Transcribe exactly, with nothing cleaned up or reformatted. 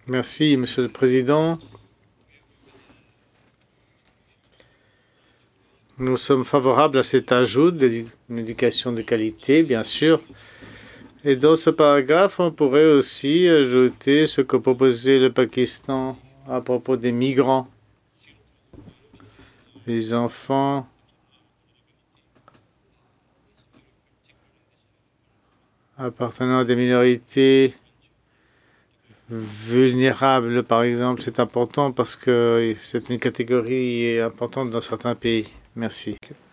Merci, Monsieur le Président. Nous sommes favorables à cet ajout d'une éducation de qualité, bien sûr. Et dans ce paragraphe, on pourrait aussi ajouter ce que proposait le Pakistan à propos des migrants. Les enfants appartenant à des minorités vulnérables, par exemple, c'est important parce que c'est une catégorie importante dans certains pays. Merci.